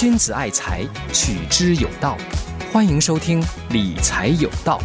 君子爱财，取之有道。欢迎收听理财有道。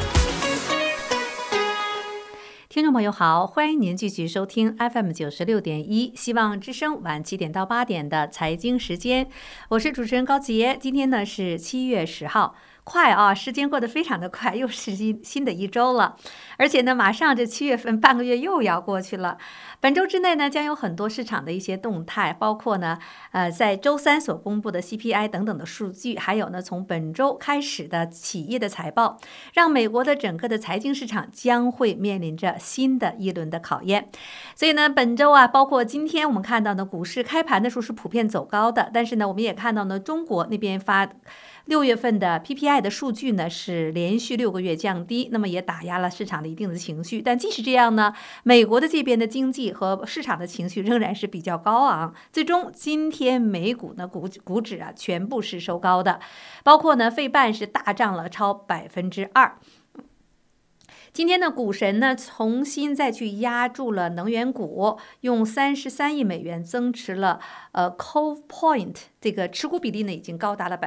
听众朋友好，欢迎您继续收听 FM96.1 希望之声晚7点到8点的财经时间，我是主持人高杰。今天呢是7月10号，快啊，时间过得非常的快，又是新的一周了，而且呢马上这7月份半个月又要过去了。本周之内呢将有很多市场的一些动态，包括呢在周三所公布的 CPI 等等的数据，还有呢从本周开始的企业的财报，让美国的整个的财经市场将会面临着新的一轮的考验。所以呢本周啊，包括今天我们看到呢股市开盘的时候是普遍走高的，但是呢我们也看到呢中国那边发6月份的 PPI 的数据呢是连续6个月降低，那么也打压了市场的一定的情绪。但即使这样呢，美国的这边的经济和市场的情绪仍然是比较高昂。最终今天美股呢股指啊全部是收高的，包括呢费半是大涨了超2%。今天的股神呢重新再去压住了能源股，用33亿美元增持了Cove Point， 这个持股比例呢已经高达了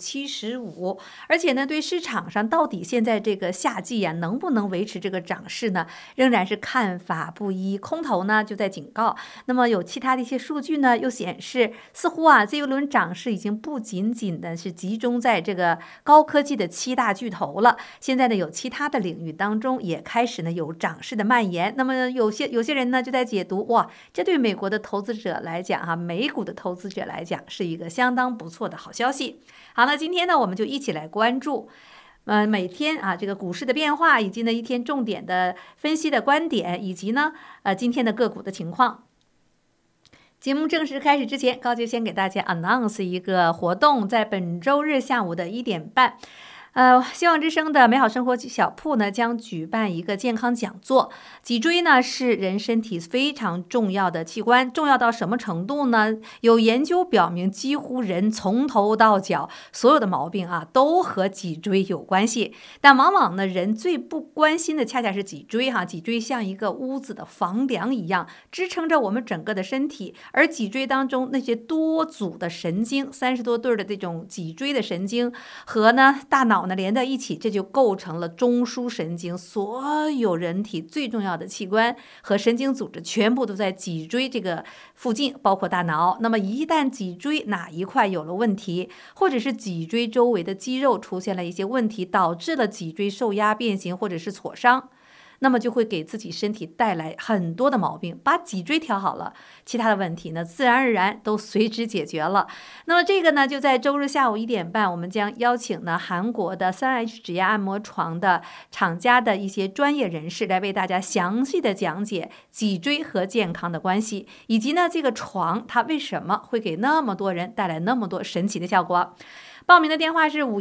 75%，而且呢对市场上到底现在这个夏季啊能不能维持这个涨势呢，仍然是看法不一。空头呢就在警告，那么有其他的一些数据呢又显示，似乎啊这一轮涨势已经不仅仅的是集中在这个高科技的7大巨头了，现在呢有其他的领域当中也开始呢有涨势的蔓延。那么有些人呢就在解读，哇，这对美国的投资者来讲哈，美股的投资者来讲是一个相当不错的好消息。好，那今天呢我们就一起来关注每天啊这个股市的变化，以及呢一天重点的分析的观点，以及呢今天的个股的情况。节目正式开始之前，高杰先给大家 announce 一个活动，在本周日下午的1点半。希望之声的美好生活小铺呢将举办一个健康讲座。脊椎呢是人身体非常重要的器官，重要到什么程度呢？有研究表明，几乎人从头到脚所有的毛病啊都和脊椎有关系。但往往呢人最不关心的恰恰是脊椎哈，脊椎像一个屋子的房梁一样，支撑着我们整个的身体。而脊椎当中那些多组的神经，30多对的这种脊椎的神经和呢大脑连在一起，这就构成了中枢神经。所有人体最重要的器官和神经组织全部都在脊椎这个附近，包括大脑。那么一旦脊椎哪一块有了问题，或者是脊椎周围的肌肉出现了一些问题，导致了脊椎受压变形或者是挫伤，那么就会给自己身体带来很多的毛病。把脊椎调好了，其他的问题呢自然而然都随之解决了。那么这个呢就在周日下午1点半，我们将邀请呢韩国的3H 指压按摩床的厂家的一些专业人士来为大家详细的讲解脊椎和健康的关系，以及呢这个床它为什么会给那么多人带来那么多神奇的效果。报名的电话是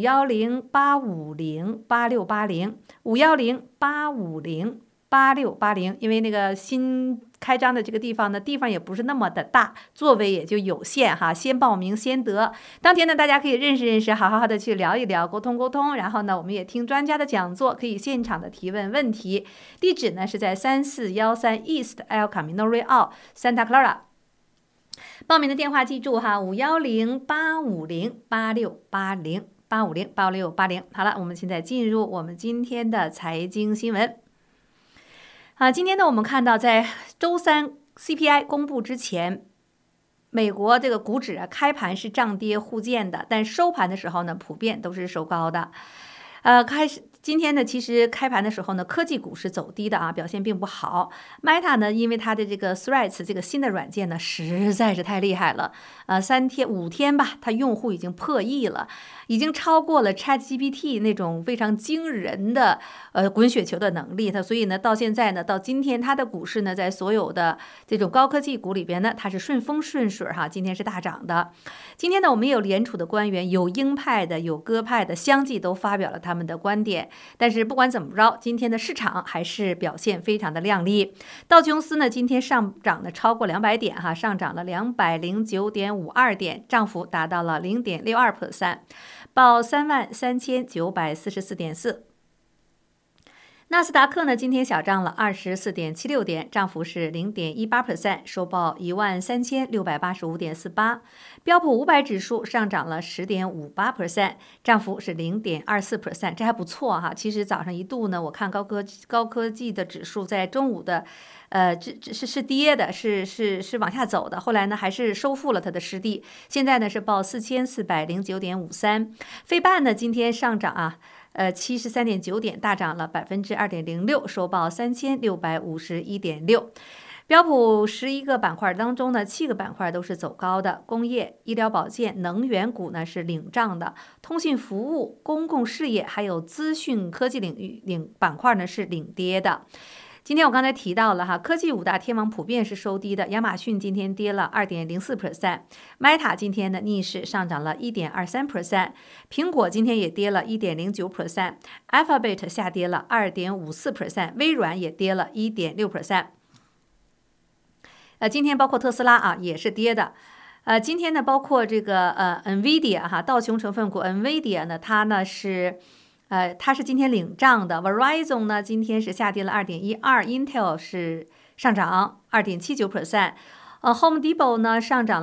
510-850-8680，510-850-8680。因为那个新开张的这个地方呢，地方也不是那么的大，座位也就有限哈，先报名先得。当天呢，大家可以认识认识，好好的去聊一聊，沟通沟通。然后呢，我们也听专家的讲座，可以现场的提问问题。地址呢是在3413 East El Camino Real Santa Clara。报名的电话记住哈，510-850-8680，850-8680。好了，我们现在进入我们今天的财经新闻。今天呢，我们看到在周三 CPI 公布之前，美国这个股指啊开盘是涨跌互见的，但收盘的时候呢，普遍都是收高的。今天呢，其实开盘的时候呢，科技股是走低的啊，表现并不好。Meta 呢，因为它的这个 Threads 这个新的软件呢，实在是太厉害了。5天吧，它用户已经破亿了，已经超过了 ChatGPT 那种非常惊人的滚雪球的能力。所以呢，到现在呢，到今天它的股市呢，在所有的这种高科技股里边呢，它是顺风顺水哈，今天是大涨的。今天呢，我们也有联储的官员，有鹰派的，有鸽派的，相继都发表了他们的观点。但是不管怎么着，今天的市场还是表现非常的亮丽。道琼斯呢，今天上涨了超过200点哈，上涨了209.52点，涨幅达到了0.62%，报33944.4。 纳斯达克呢，今天小涨了24.76点，涨幅是0.18%，收报13685.48。标普500指数上涨了10.58%，涨幅是0.24%，这还不错哈。其实早上一度呢，我看高科技的指数在中午的，是跌的，是往下走的。后来呢，还是收复了它的失地，现在呢是报4409.53。费半呢今天上涨啊。73.9点，大涨了2.06%，收报3651.6。标普11个板块当中呢，7个板块都是走高的，工业、医疗保健、能源股呢是领涨的，通信服务、公共事业还有资讯科技板块呢是领跌的。今天我刚才提到了哈，科技5大天王普遍是收低的。亚马逊今天跌了2.04%，Meta 今天呢逆势上涨了1.23%，苹果今天也跌了1.09%，Alphabet 下跌了2.54%，微软也跌了1.6%。今天包括特斯拉啊也是跌的。今天呢包括这个NVIDIA 哈，道琼成分股 NVIDIA 呢它是今天领涨的。Verizon 呢今天是下跌了2.12%，Intel 是上涨2.79%，Home Depot 呢上涨了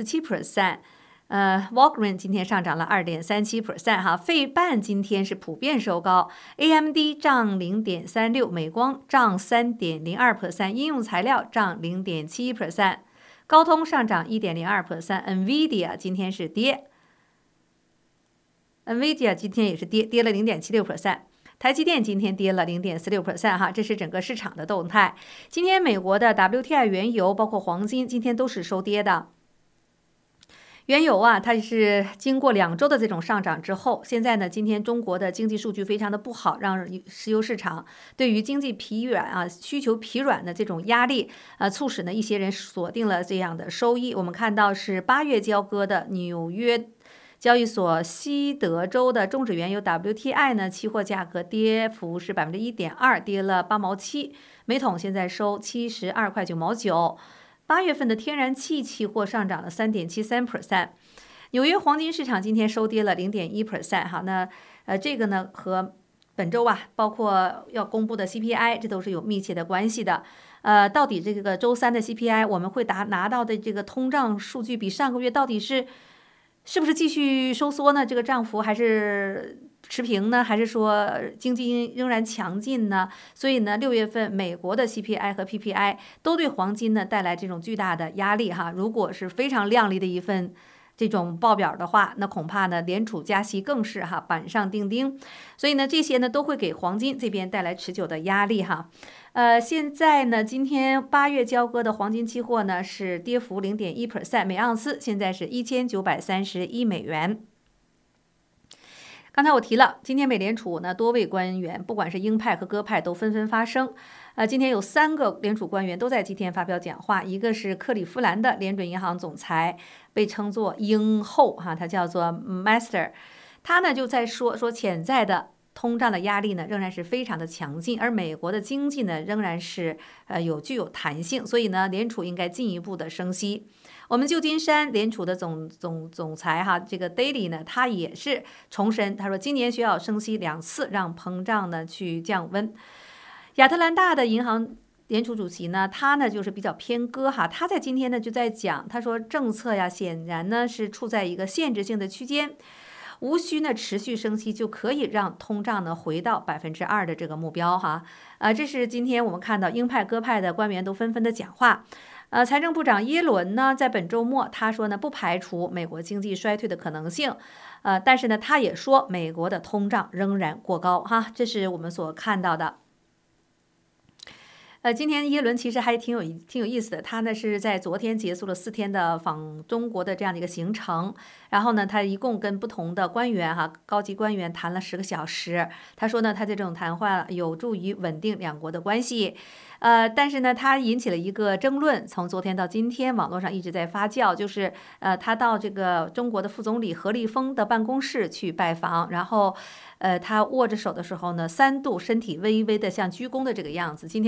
2.47%，Walgreens 今天上涨了2.37%哈。费半今天是普遍收高 ，AMD 涨0.36%，美光涨3.02%，应用材料涨0.71%，高通上涨1.02%，NVIDIA 今天是跌。NVIDIA 今天也是跌了0.76%，台积电今天跌了0.46%哈，这是整个市场的动态。今天美国的 WTI 原油包括黄金今天都是收跌的。原油啊，它是经过2周的这种上涨之后，现在呢，今天中国的经济数据非常的不好，让石油市场对于经济疲软啊、需求疲软的这种压力，促使呢一些人锁定了这样的收益。我们看到是8月交割的纽约交易所西德州的中指原油 WTI 呢，期货价格跌幅是1.2%，跌了8毛7，每桶现在收72块9毛9。8月份的天然气期货上涨了3.73%。纽约黄金市场今天收跌了0.1%哈，那这个呢和本周啊，包括要公布的 CPI， 这都是有密切的关系的。到底这个周3的 CPI 我们会拿到的这个通胀数据比上个月到底是不是继续收缩呢？这个涨幅还是持平呢？还是说经济仍然强劲呢？所以呢，6月份美国的 CPI 和 PPI 都对黄金呢带来这种巨大的压力哈。如果是非常亮丽的一份这种报表的话，那恐怕呢联储加息更是哈板上钉钉。所以呢，这些呢都会给黄金这边带来持久的压力哈。现在呢，今天8月交割的黄金期货呢是跌幅0.1%，每盎司现在是1931美元。刚才我提了，今天美联储呢多位官员，不管是鹰派和鸽派都纷纷发声。今天有3个联储官员都在今天发表讲话，一个是克利夫兰的联准银行总裁，被称作鹰后哈，他叫做 Master， 他呢就在说潜在的通胀的压力呢仍然是非常的强劲，而美国的经济呢仍然是具有弹性，所以呢联储应该进一步的升息。我们旧金山联储的总裁哈，这个 Daly 呢，他也是重申，他说今年需要升息2次，让膨胀呢去降温。亚特兰大的银行联储主席呢，他呢就是比较偏鸽哈，他在今天呢就在讲，他说政策呀显然呢是处在一个限制性的区间。无需呢持续升息就可以让通胀呢回到2%的这个目标哈，这是今天我们看到鹰派鸽派的官员都纷纷的讲话。财政部长耶伦呢在本周末他说呢不排除美国经济衰退的可能性，但是呢他也说美国的通胀仍然过高哈，这是我们所看到的。今天耶伦其实还挺有意思的，他呢是在昨天结束了4天的访中国的这样的一个行程，然后呢他一共跟不同的官员哈高级官员谈了10个小时，他说呢他这种谈话有助于稳定2国的关系，但是呢他引起了一个争论，从昨天到今天网络上一直在发酵，就是他到这个中国的副总理何立峰的办公室去拜访，然后他握着手的时候呢3度身体微微的像鞠躬的这个样子，今天被美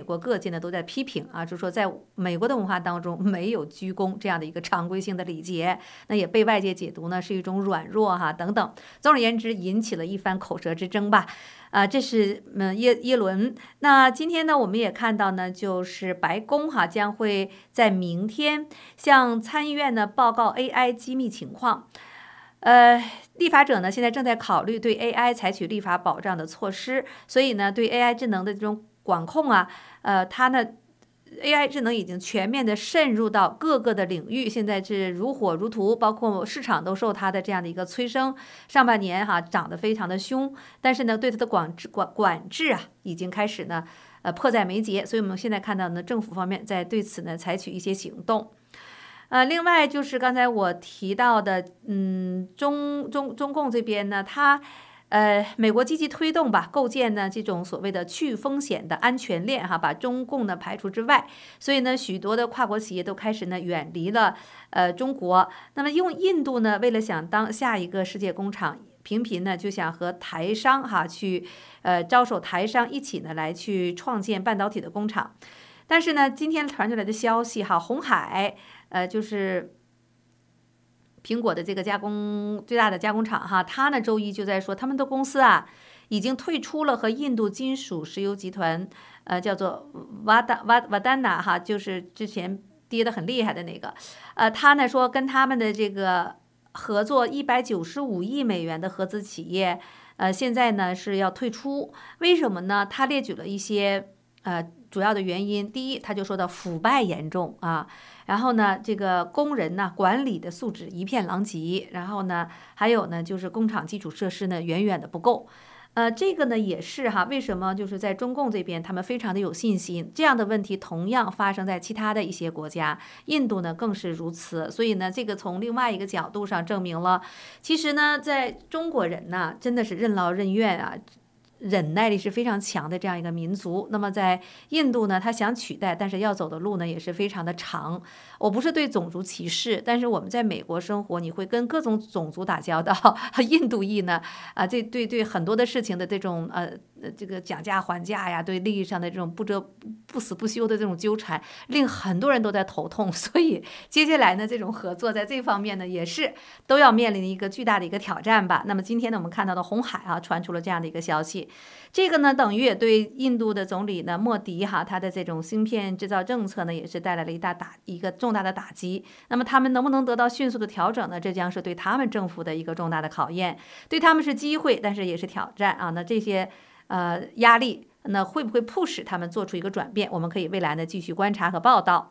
国各界呢都在批评啊，就说在美国的文化当中没有鞠躬这样的一个常规性的礼节，那也被外界解读呢是一种软弱等等。总而言之，引起了一番口舌之争吧。这是耶伦。那今天呢，我们也看到呢，就是白宫将会在明天向参议院呢报告 AI 机密情况。立法者呢现在正在考虑对 AI 采取立法保障的措施，所以呢，对 AI 智能的这种管控它呢。AI 智能已经全面的渗入到各个的领域，现在是如火如荼，包括市场都受它的这样的一个催生。上半年涨得非常的凶，但是呢，对它的管制已经开始呢迫在眉睫，所以我们现在看到呢，政府方面在对此呢采取一些行动。另外就是刚才我提到的，中共这边呢，美国积极推动构建呢这种所谓的去风险的安全链把中共呢排除之外，所以呢许多的跨国企业都开始呢远离了中国。那么用印度呢为了想当下一个世界工厂，频频呢就想和台商去招手台商一起呢来去创建半导体的工厂。但是呢今天传出来的消息鸿海就是苹果的这个最大的加工厂他呢周一就在说，他们的公司已经退出了和印度金属石油集团叫做瓦丹纳就是之前跌得很厉害的那个他呢说跟他们的这个合作195亿美元的合资企业现在呢是要退出。为什么呢？他列举了一些主要的原因。第一，他就说到腐败严重然后呢，这个工人呢管理的素质一片狼藉，然后呢，还有呢就是工厂基础设施呢远远的不够。这个呢也是为什么就是在中共这边他们非常的有信心，这样的问题同样发生在其他的一些国家，印度呢更是如此。所以呢，这个从另外一个角度上证明了，其实呢，在中国人呢真的是任劳任怨忍耐力是非常强的这样一个民族。那么在印度呢，他想取代，但是要走的路呢也是非常的长。我不是对种族歧视，但是我们在美国生活，你会跟各种种族打交道。印度裔呢这对很多的事情的这种这个讲价还价呀，对利益上的这种不死不休的这种纠缠，令很多人都在头痛。所以接下来呢，这种合作在这方面呢也是都要面临一个巨大的一个挑战吧。那么今天呢，我们看到的鸿海传出了这样的一个消息，这个呢等于也对印度的总理呢莫迪他的这种芯片制造政策呢也是带来了一个重大的打击。那么他们能不能得到迅速的调整呢？这将是对他们政府的一个重大的考验，对他们是机会，但是也是挑战那这些压力那会不会迫使他们做出一个转变？我们可以未来呢继续观察和报道。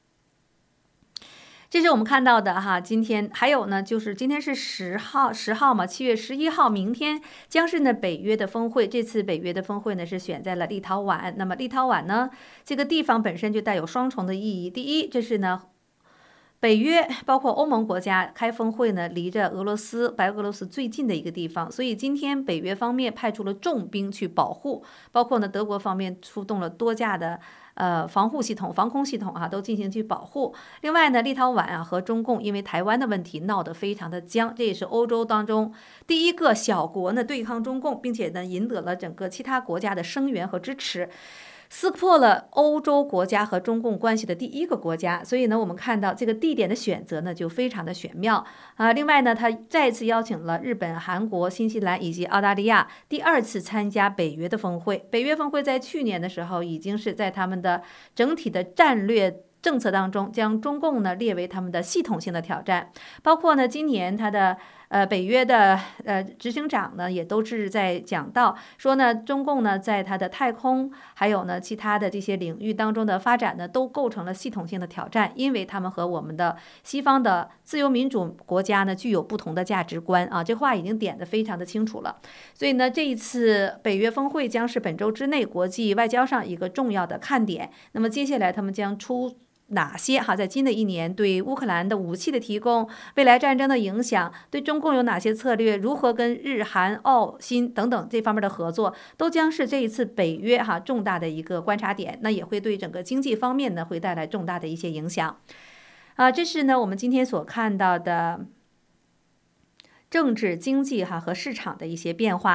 这是我们看到的今天还有呢，就是今天是10号嘛，7月11号，明天将是呢北约的峰会。这次北约的峰会呢是选在了立陶宛。那么立陶宛呢这个地方本身就带有双重的意义。第一，这是呢北约包括欧盟国家开峰会呢，离着白俄罗斯最近的一个地方，所以今天北约方面派出了重兵去保护，包括呢德国方面出动了多架的防空系统都进行去保护。另外呢，立陶宛和中共因为台湾的问题闹得非常的僵，这也是欧洲当中第一个小国呢对抗中共，并且呢赢得了整个其他国家的声援和支持，撕破了欧洲国家和中共关系的第一个国家。所以呢，我们看到这个地点的选择呢就非常的玄妙另外呢，他再次邀请了日本、韩国、新西兰以及澳大利亚第2次参加北约的峰会。北约峰会在去年的时候已经是在他们的整体的战略政策当中将中共呢列为他们的系统性的挑战，包括呢今年他的北约的执行长呢也都是在讲到说呢，中共呢在它的太空还有呢其他的这些领域当中的发展呢都构成了系统性的挑战，因为他们和我们的西方的自由民主国家呢具有不同的价值观这话已经点得非常的清楚了。所以呢，这一次北约峰会将是本周之内国际外交上一个重要的看点。那么接下来他们将出哪些在新的一年对乌克兰的武器的提供，未来战争的影响，对中共有哪些策略，如何跟日韩澳新等等这方面的合作，都将是这一次北约重大的一个观察点。那也会对整个经济方面呢会带来重大的一些影响这是呢我们今天所看到的政治经济和市场的一些变化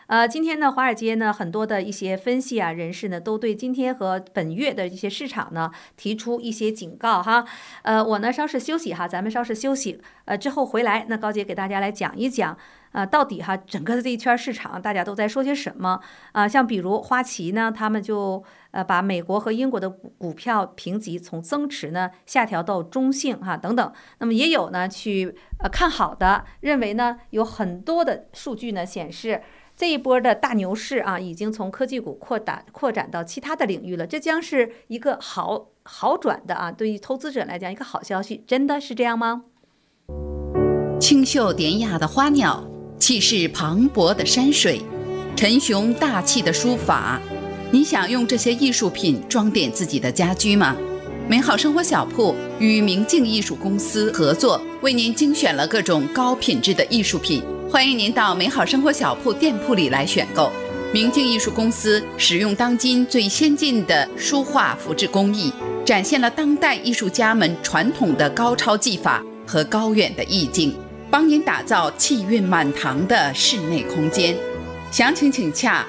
今天呢，华尔街呢很多的一些分析啊人士呢都对今天和本月的一些市场呢提出一些警告哈。我呢稍事休息哈，咱们稍事休息，之后回来，那高姐给大家来讲一讲。到底哈整个这一圈市场大家都在说些什么像比如花旗呢，他们就把美国和英国的股票评级从增持呢下调到中性哈等等。那么也有呢去看好的，认为呢有很多的数据呢显示这一波的大牛市啊已经从科技股扩展到其他的领域了，这将是一个好转的啊，对于投资者来讲一个好消息，真的是这样吗？ 清秀典雅的花鸟，气势磅礴的山水，沉雄大气的书法，你想用这些艺术品装点自己的家居吗？美好生活小铺与明镜艺术公司合作，为您精选了各种高品质的艺术品，欢迎您到美好生活小铺店铺里来选购。明镜艺术公司使用当今最先进的书画复制工艺，展现了当代艺术家们传统的高超技法和高远的意境，帮您打造气韵满堂的室内空间。详情请洽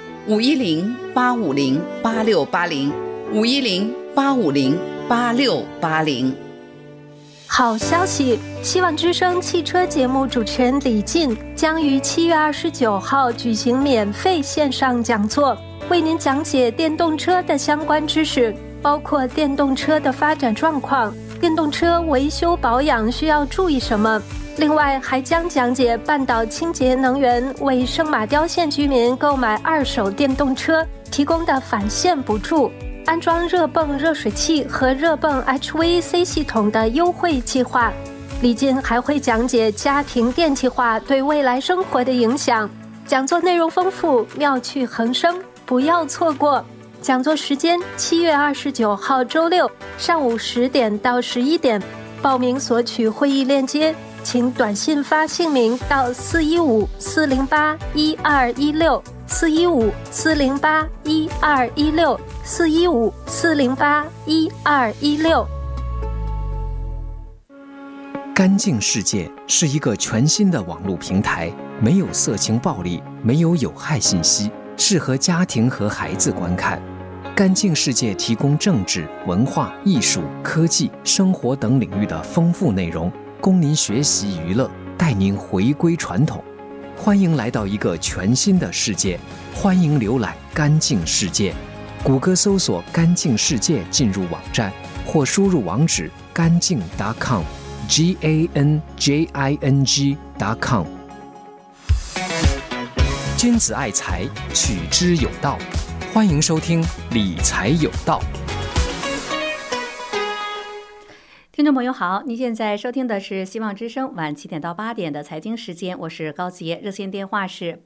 510-850-8680，510-850-8680。 好消息！希望之声汽车节目主持人李进将于7月29号举行免费线上讲座，为您讲解电动车的相关知识，包括电动车的发展状况、电动车维修保养需要注意什么。另外还将讲解半岛清洁能源为圣马刁县居民购买2手电动车提供的返现补助，安装热泵热水器和热泵 HVAC 系统的优惠计划。李进还会讲解家庭电气化对未来生活的影响。讲座内容丰富，妙趣横生，不要错过。讲座时间7月29号周六上午10点到11点，报名索取会议链接，请短信发姓名到415-408-1216，415-408-1216，415-408-1216。 干净世界是一个全新的网络平台，没有色情暴力，没有有害信息，适合家庭和孩子观看。干净世界提供政治、文化、艺术、科技、生活等领域的丰富内容，供您学习娱乐，带您回归传统。欢迎来到一个全新的世界，欢迎浏览干净世界。谷歌搜索干净世界进入网站，或输入网址干净 .com，ganjing.com。君子爱财，取之有道。欢迎收听理财有道。 听众朋友好，您现在收听的是希望之声晚7点到8点的财经时间，我是高杰，热线电话是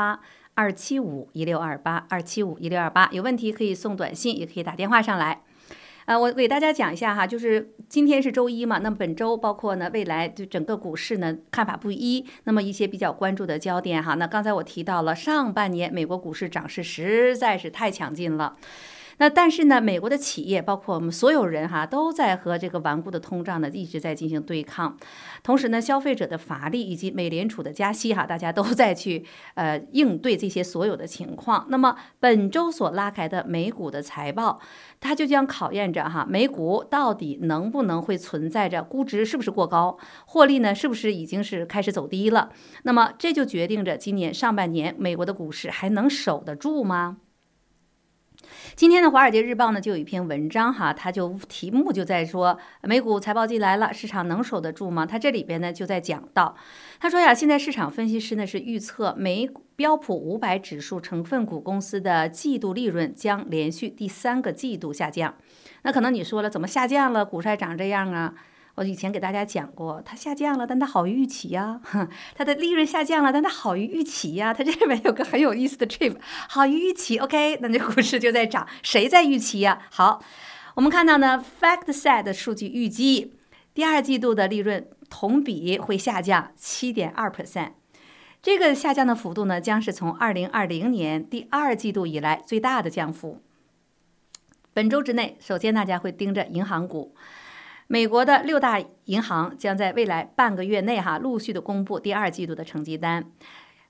888-275-1628，275-1628，有问题可以送短信，也可以打电话上来。我给大家讲一下哈，就是今天是周一嘛，那么本周包括呢未来对整个股市呢看法不一，那么一些比较关注的焦点哈，那刚才我提到了上半年美国股市涨势实在是太强劲了。那但是呢，美国的企业包括我们所有人哈，都在和这个顽固的通胀呢一直在进行对抗。同时呢，消费者的乏力以及美联储的加息哈，大家都在去应对这些所有的情况。那么本周所拉开的美股的财报，它就将考验着哈美股到底能不能会存在着估值是不是过高，获利呢是不是已经是开始走低了。那么这就决定着今年上半年美国的股市还能守得住吗？今天的《华尔街日报》呢就有一篇文章哈，它就题目就在说美股财报季来了，市场能守得住吗？它这里边呢就在讲到，他说呀，现在市场分析师呢是预测标普500指数成分股公司的季度利润将连续第3个季度下降。那可能你说了，怎么下降了？股市还涨这样啊？我以前给大家讲过，它下降了，但它好于预期呀。它的利润下降了，但它好于预期呀。它这里面有个很有意思的 trip， 好于预期 ，OK， 那这股市就在涨。谁在预期呀？好，我们看到呢 ，FactSet 的数据预计第2季度的利润同比会下降 7.2%。这个下降的幅度呢，将是从2020年第2季度以来最大的降幅。本周之内，首先大家会盯着银行股。美国的6大银行将在未来半个月内陆续的公布第2季度的成绩单。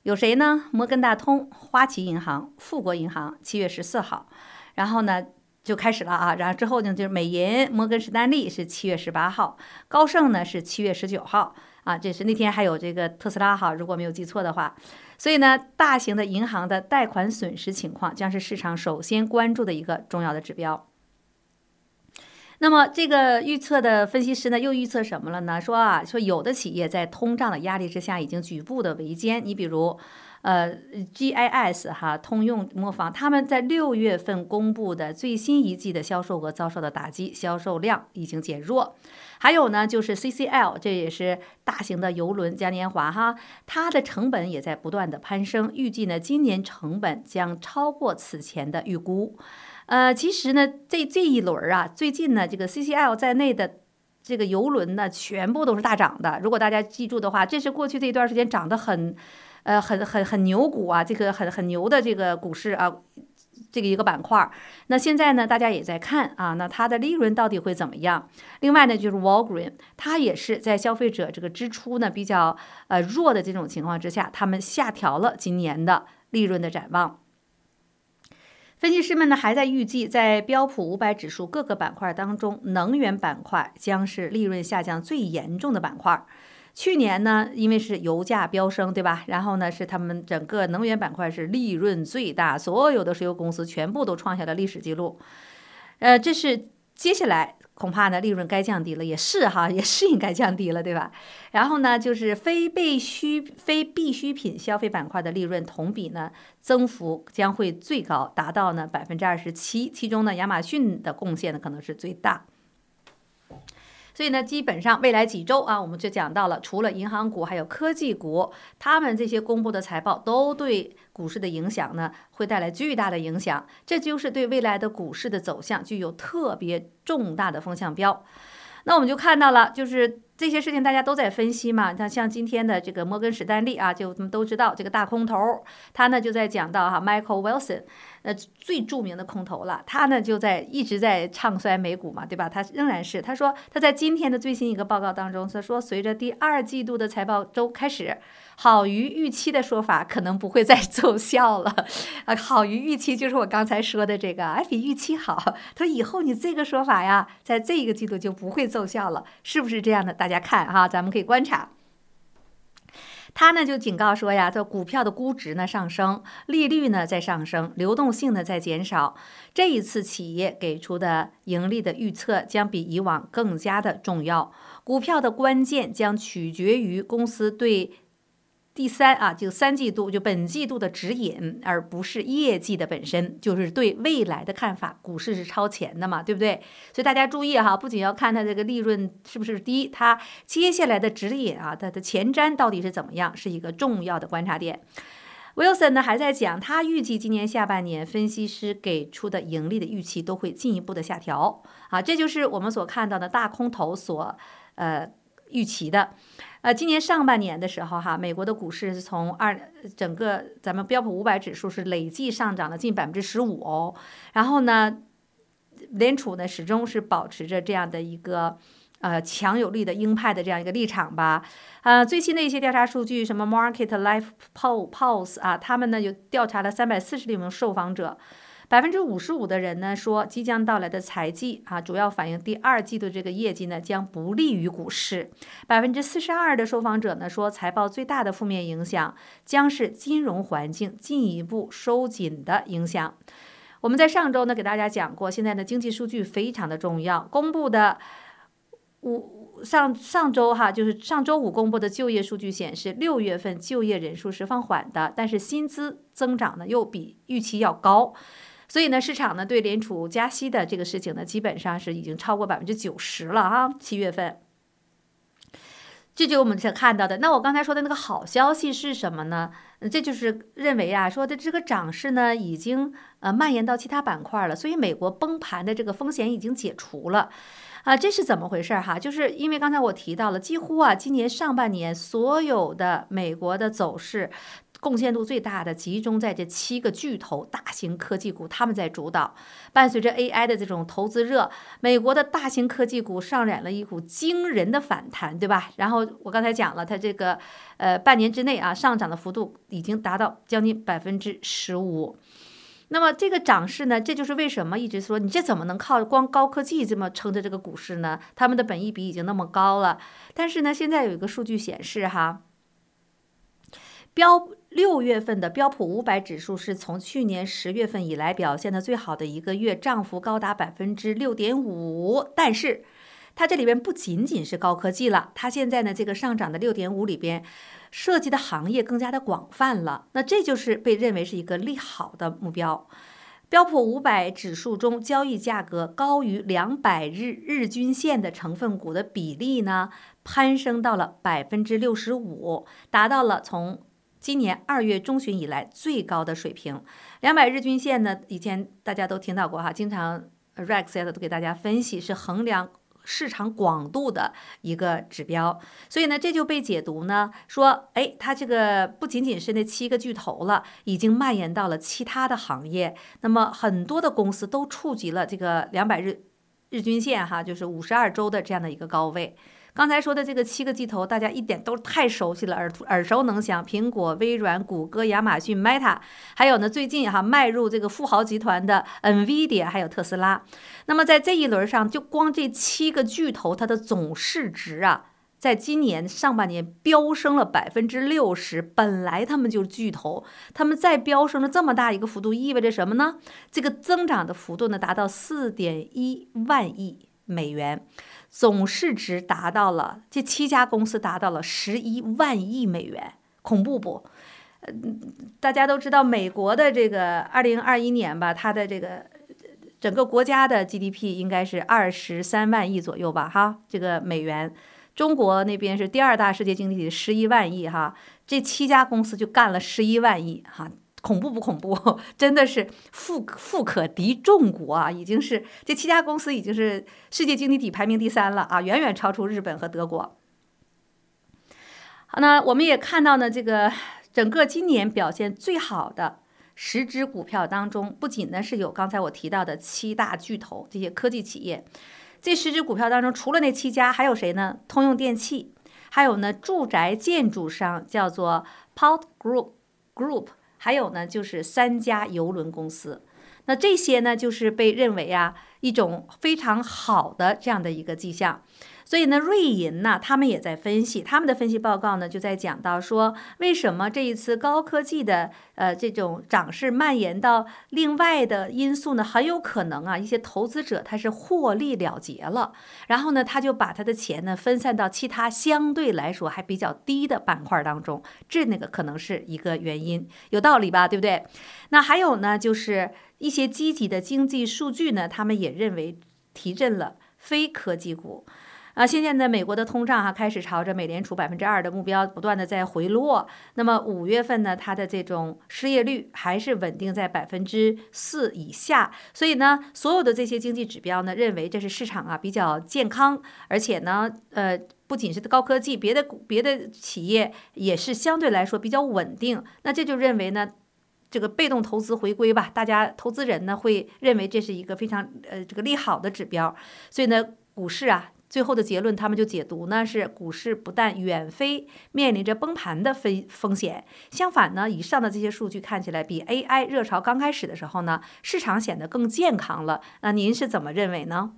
有谁呢？摩根大通、花旗银行、富国银行7月14号，然后呢就开始了啊，然后之后呢就是美银、摩根士丹利是7月18号，高盛呢是7月19号啊，这是那天还有这个特斯拉哈，如果没有记错的话。所以呢，大型的银行的贷款损失情况将是市场首先关注的一个重要的指标。那么这个预测的分析师呢，又预测什么了呢？说有的企业在通胀的压力之下已经举步的维艰。你比如，GIS 哈，通用磨坊，他们在6月份公布的最新一季的销售额遭受的打击，销售量已经减弱。还有呢，就是 CCL， 这也是大型的邮轮嘉年华哈，它的成本也在不断的攀升，预计呢今年成本将超过此前的预估。其实呢，这一轮啊，最近呢，这个 CCL 在内的这个邮轮呢，全部都是大涨的。如果大家记住的话，这是过去这一段时间涨得很牛股啊，这个很牛的这个股市啊，这个一个板块。那现在呢，大家也在看啊，那它的利润到底会怎么样？另外呢，就是 Walgreens， 它也是在消费者这个支出呢比较弱的这种情况之下，他们下调了今年的利润的展望。分析师们呢还在预计，在标普500指数各个板块当中，能源板块将是利润下降最严重的板块。去年呢，因为是油价飙升，对吧？然后呢，是他们整个能源板块是利润最大，所有的石油公司全部都创下了历史记录。这是接下来恐怕呢利润该降低了，也是应该降低了，对吧？然后呢，就是非必需品消费板块的利润同比呢增幅将会最高，达到呢27%，其中呢亚马逊的贡献呢可能是最大。所以呢，基本上未来几周啊，我们就讲到了，除了银行股，还有科技股，他们这些公布的财报都对股市的影响呢，会带来巨大的影响。这就是对未来的股市的走向具有特别重大的风向标。那我们就看到了，就是这些事情大家都在分析嘛。那像今天的这个摩根士丹利啊，就我们都知道这个大空头，他呢就在讲到Michael Wilson，最著名的空头了。他呢就一直在唱衰美股嘛，对吧？他仍然是，他说他在今天的最新一个报告当中，他说随着第2季度的财报周开始，好于预期的说法可能不会再奏效了。好于预期就是我刚才说的这个，比预期好。他说以后你这个说法呀，在这一个季度就不会奏效了，是不是这样的？大家看哈，咱们可以观察。他呢就警告说呀，这股票的估值呢上升，利率呢在上升，流动性呢在减少。这一次企业给出的盈利的预测将比以往更加的重要。股票的关键将取决于公司对第3季度就本季度的指引，而不是业绩的本身，就是对未来的看法。股市是超前的嘛，对不对？所以大家注意哈，不仅要看它这个利润是不是低，它接下来的指引啊，它的前瞻到底是怎么样，是一个重要的观察点。Wilson 呢还在讲，他预计今年下半年分析师给出的盈利的预期都会进一步的下调啊，这就是我们所看到的大空头所预期的。今年上半年的时候哈，美国的股市是从整个咱们标普500指数是累计上涨了近15%哦。然后呢，联储呢始终是保持着这样的一个强有力的鹰派的这样一个立场吧。最新的一些调查数据，什么 Market Life Pulse 啊，他们呢就调查了346名受访者。55%的人呢说，即将到来的财季啊，主要反映第2季度这个业绩呢将不利于股市。42%的受访者呢说，财报最大的负面影响将是金融环境进一步收紧的影响。我们在上周呢给大家讲过，现在的经济数据非常的重要。公布的上周哈，就是上周5公布的就业数据显示，6月份就业人数是放缓的，但是薪资增长呢又比预期要高。所以呢，市场呢对联储加息的这个事情呢，基本上是已经超过90%了哈。7月份，这就是我们想看到的。那我刚才说的那个好消息是什么呢？这就是认为啊，说的这个涨势呢已经蔓延到其他板块了，所以美国崩盘的这个风险已经解除了。这是怎么回事哈？就是因为刚才我提到了，几乎今年上半年所有的美国的走势， 贡献度最大的集中在这7个巨头大型科技股，他们在主导。伴随着 AI 的这种投资热，美国的大型科技股上演了一股惊人的反弹，对吧？然后我刚才讲了，它这个半年之内啊上涨的幅度已经达到将近15%。那么这个涨势呢，这就是为什么一直说你这怎么能靠光高科技这么撑着这个股市呢？他们的本益比已经那么高了。但是呢，现在有一个数据显示哈。6月份的标普500指数是从去年10月份以来表现的最好的一个月，涨幅高达6.5%。但是它这里边不仅仅是高科技了，它现在呢这个上涨的6.5里边涉及的行业更加的广泛了，那这就是被认为是一个利好的目标。标普500指数中交易价格高于200日均线的成分股的比例呢，攀升到了65%，达到了从今年2月中旬以来最高的水平。200日均线呢，以前大家都听到过哈，经常 Rex 都给大家分析是衡量市场广度的一个指标。所以呢，这就被解读呢说，它这个不仅仅是那7个巨头了，已经蔓延到了其他的行业。那么很多的公司都触及了这个200日均线哈，就是52周的这样的一个高位。刚才说的这个7个巨头，大家一点都太熟悉了，耳熟能详。苹果、微软、谷歌、亚马逊、Meta， 还有呢，最近迈入这个富豪集团的 NVIDIA， 还有特斯拉。那么在这一轮上，就光这7个巨头，它的总市值啊，在今年上半年飙升了60%。本来他们就是巨头，他们再飙升了这么大一个幅度，意味着什么呢？这个增长的幅度呢，达到4.1万亿美元。总市值达到了，这7家公司达到了11万亿美元，恐怖不？大家都知道，美国的这个2021年吧，它的这个整个国家的 GDP 应该是23万亿左右吧，哈，这个美元。中国那边是第2大世界经济体，11万亿哈，这7家公司就干了11万亿哈。恐怖不恐怖？真的是富可敌众国啊！已经是这7家公司已经是世界经济体排名第3了啊，远远超出日本和德国。好，那我们也看到呢，这个整个今年表现最好的10只股票当中，不仅呢是有刚才我提到的7大巨头这些科技企业，这10只股票当中，除了那7家，还有谁呢？通用电气，还有呢住宅建筑商叫做 Port Group。还有呢，就是3家邮轮公司，那这些呢，就是被认为啊一种非常好的这样的一个迹象。所以呢，瑞银呢，他们也在分析，他们的分析报告呢，就在讲到说，为什么这一次高科技的这种涨势蔓延到另外的因素呢？很有可能啊，一些投资者他是获利了结了，然后呢，他就把他的钱呢分散到其他相对来说还比较低的板块当中，那个可能是一个原因，有道理吧？对不对？那还有呢，就是一些积极的经济数据呢，他们也认为提振了非科技股。现在呢，美国的通胀开始朝着美联储2%的目标不断的在回落。那么5月份呢，它的这种失业率还是稳定在4%以下。所以呢，所有的这些经济指标呢，认为这是市场比较健康，而且呢，不仅是高科技，别的企业也是相对来说比较稳定。那这就认为呢，这个被动投资回归吧，大家投资人呢会认为这是一个非常这个利好的指标。所以呢，股市最后的结论，他们就解读呢是股市不但远非面临着崩盘的风险，相反呢，以上的这些数据看起来比 AI 热潮刚开始的时候呢，市场显得更健康了。那您是怎么认为呢？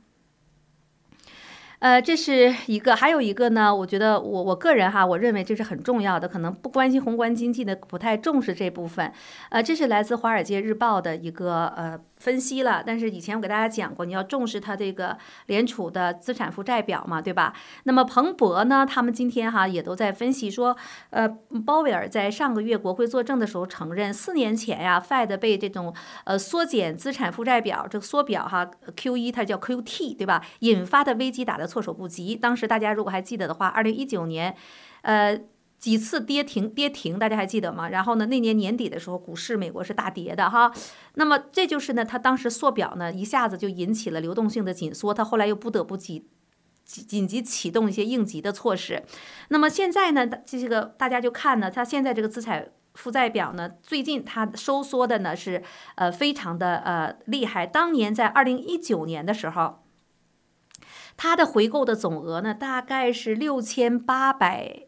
这是一个，还有一个呢，我觉得我个人我认为这是很重要的，可能不关心宏观经济的不太重视这部分。这是来自《华尔街日报》的一个分析了，但是以前我给大家讲过，你要重视它这个联储的资产负债表嘛，对吧？那么彭博呢，他们今天也都在分析说，鲍威尔在上个月国会作证的时候承认，4年前Fed 被这种缩减资产负债表这个缩表QE 它叫 QT 对吧？引发的危机打得措手不及。当时大家如果还记得的话，2019年几次跌停，大家还记得吗？然后呢，那年年底的时候，股市美国是大跌的哈。那么这就是呢，他当时缩表呢，一下子就引起了流动性的紧缩，他后来又不得不紧急启动一些应急的措施。那么现在呢，这个大家就看呢，他现在这个资产负债表呢，最近它收缩的呢是非常的厉害。当年在2019年的时候，它的回购的总额呢大概是6800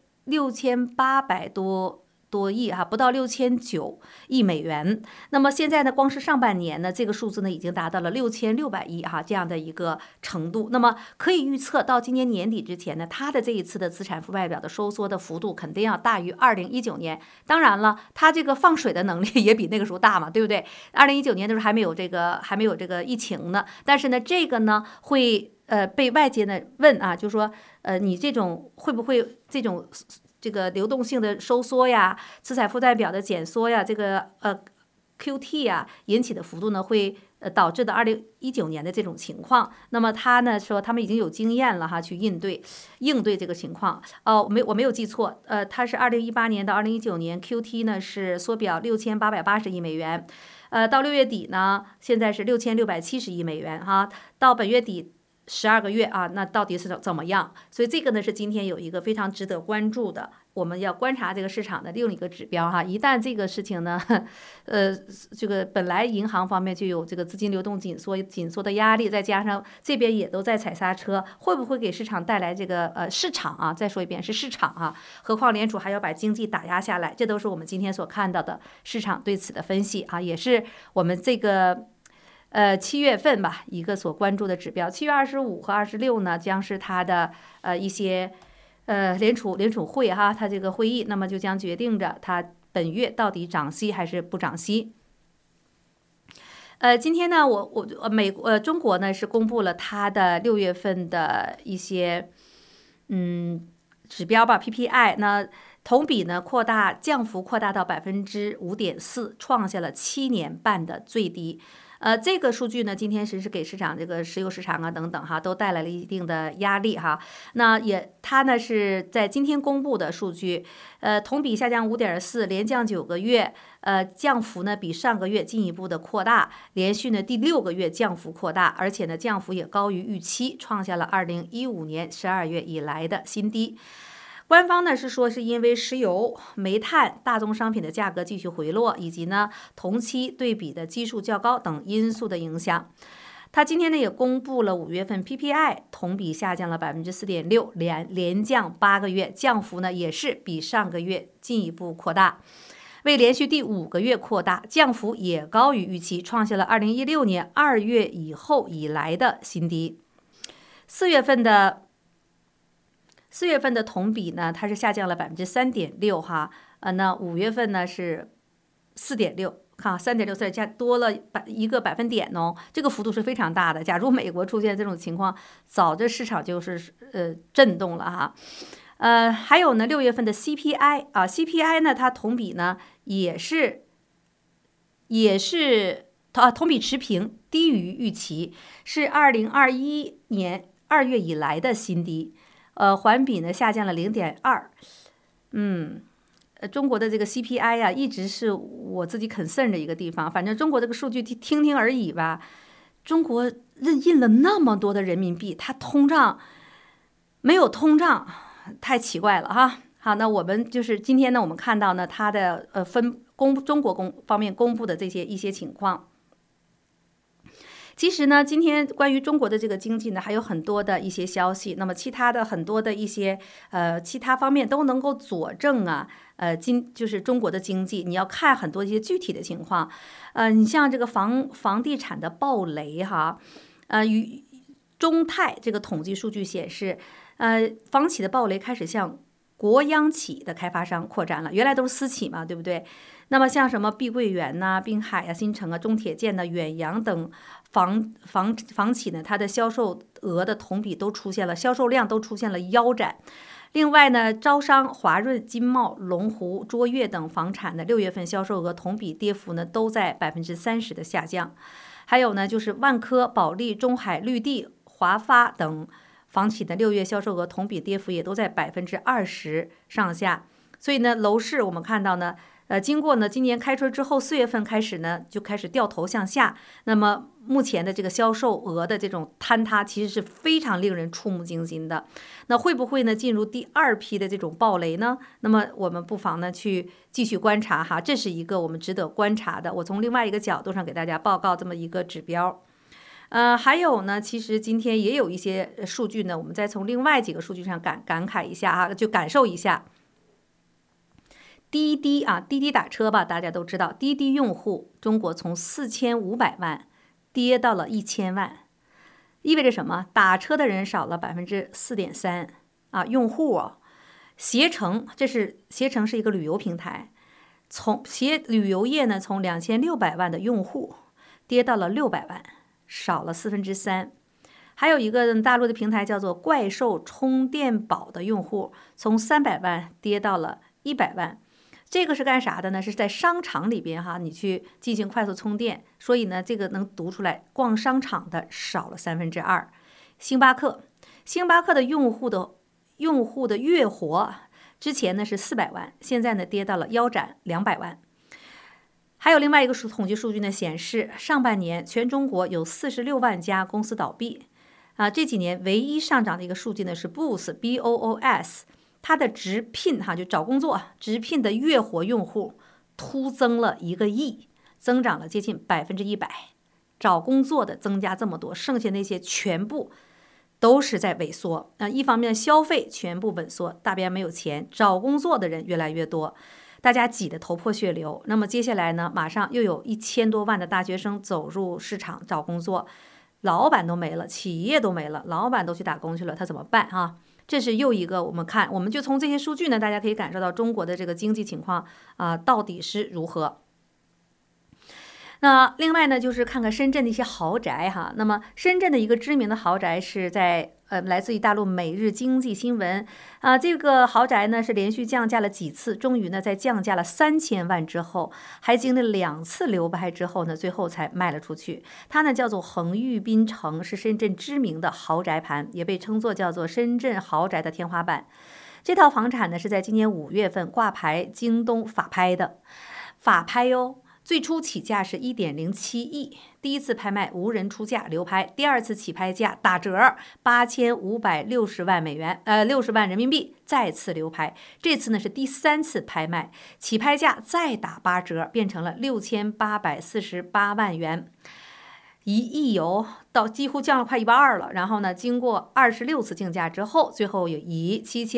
多亿哈，不到6900亿美元。那么现在呢，光是上半年呢，这个数字呢已经达到了6600亿哈这样的一个程度。那么可以预测到今年年底之前呢，它的这一次的资产负债表的收缩的幅度肯定要大于2019年。当然了，它这个放水的能力也比那个时候大嘛，对不对？2019年的时候还没有这个疫情呢，但是呢，这个呢会被外界呢问啊，就说你这种会不会这个流动性的收缩呀，资产负债表的减缩呀，这个QT 呀引起的幅度呢，会导致的2019年的这种情况。那么他呢说他们已经有经验了哈，去应对这个情况。我没有记错，它是2018年到2019年 QT 呢是缩表6880亿美元，到6月底呢，现在是6670亿美元哈，到本月底12个月啊，那到底是怎么样？所以这个呢是今天有一个非常值得关注的，我们要观察这个市场的另一个指标哈。一旦这个事情呢，这个本来银行方面就有这个资金流动紧缩的压力，再加上这边也都在踩刹车，会不会给市场带来这个市场啊？再说一遍是市场啊，何况联储还要把经济打压下来，这都是我们今天所看到的市场对此的分析啊，也是我们这个。7月份吧，一个所关注的指标，7月25和26呢，将是它的一些联储会哈，它这个会议，那么就将决定着它本月到底涨息还是不涨息。今天呢，中国呢是公布了它的6月份的一些指标吧 ，PPI 那同比呢降幅扩大到5.4%，创下了7年半的最低。这个数据呢，今天是给市场这个石油市场啊等等哈，都带来了一定的压力哈。那它呢是在今天公布的数据，同比下降5.4%，连降9个月，降幅呢比上个月进一步的扩大，连续呢第6个月降幅扩大，而且呢降幅也高于预期，创下了2015年12月以来的新低。官方呢是说是因为石油、煤炭、大宗商品的价格继续回落，以及呢同期对比的基数较高等因素的影响。它今天呢也公布了5月份 PPI， 同比下降了4.6%，连降8个月，降幅呢也是比上个月进一步扩大，为连续第5个月扩大，降幅也高于预期，创下了2016年2月以后以来的新低。4月份的同比呢，它是下降了3.6%哈，那5月份呢是4.6%，看3.6%加多了1个百分点哦，这个幅度是非常大的。假如美国出现这种情况，早这市场就是震动了哈。还有呢，6月份的 CPI 啊 ，CPI 呢它同比呢也是同比持平，低于预期，是2021年2月以来的新低。环比呢下降了0.2%，中国的这个 CPI 啊，一直是我自己 concern 的一个地方。反正中国这个数据听听而已吧。中国印了那么多的人民币，它没有通胀，太奇怪了哈。好，那我们就是今天呢，我们看到呢，它的中国方面公布的一些情况。其实呢，今天关于中国的这个经济呢，还有很多的一些消息。那么其他的很多的一些其他方面都能够佐证啊，就是中国的经济，你要看很多一些具体的情况。你像这个房地产的暴雷哈，与中泰这个统计数据显示，房企的暴雷开始向国央企的开发商扩展了，原来都是私企嘛，对不对？那么像什么碧桂园呐、滨海啊、新城啊、中铁建呐、远洋等房企呢，它的销售额的同比销售量都出现了腰斩。另外呢，招商、华润、金茂、龙湖、卓越等房产的6月份销售额同比跌幅呢都在30%的下降。还有呢，就是万科、保利、中海、绿地、华发等房企的6月销售额同比跌幅也都在20%上下。所以呢，楼市我们看到呢，经过呢今年开春之后，4月份开始呢就开始掉头向下。那么目前的这个销售额的这种坍塌，其实是非常令人触目惊心的。那会不会呢进入第2批的这种暴雷呢？那么我们不妨呢去继续观察哈，这是一个我们值得观察的。我从另外一个角度上给大家报告这么一个指标。还有呢，其实今天也有一些数据呢，我们再从另外几个数据上感慨一下哈，就感受一下。滴滴打车吧，大家都知道，滴滴用户中国从4500万跌到了1000万，意味着什么？打车的人少了4.3%啊，用户携程是一个旅游平台，旅游业呢从2600万的用户跌到了600万，少了3%。还有一个大陆的平台叫做怪兽充电宝的用户从300万跌到了100万。这个是干啥的呢？是在商场里边哈，你去进行快速充电，所以呢，这个能读出来，逛商场的少了2%。星巴克的用户的月活之前呢是400万，现在呢跌到了腰斩200万。还有另外一个统计数据呢显示，上半年全中国有46万家公司倒闭这几年唯一上涨的一个数据呢是 BOOS。它的直聘就找工作直聘的月活用户突增了1个亿，增长了接近100%。找工作的增加这么多，剩下那些全部都是在萎缩。一方面消费全部萎缩，大边没有钱，找工作的人越来越多，大家挤得头破血流。那么接下来呢，马上又有1000多万的大学生走入市场找工作，老板都没了，企业都没了，老板都去打工去了，他怎么办啊？这是又一个我们就从这些数据呢，大家可以感受到中国的这个经济情况到底是如何。那另外呢，就是看看深圳的一些豪宅哈。那么深圳的一个知名的豪宅是在来自于大陆每日经济新闻这个豪宅呢是连续降价了几次，终于呢在降价了3000万之后，还经历2次流拍之后呢，最后才卖了出去。它呢叫做恒裕滨城，是深圳知名的豪宅盘，也被称作叫做深圳豪宅的天花板。这套房产呢是在今年5月份挂牌京东法拍的，法拍最初起价是1.07亿，第一次拍卖无人出价流拍，第二次起拍价打折8560万美元，60万人民币再次流拍。这次呢是第3次拍卖，起拍价再打8折，变成了6848万元，1亿到几乎降了快1/2了。然后呢，经过26次竞价之后，最后以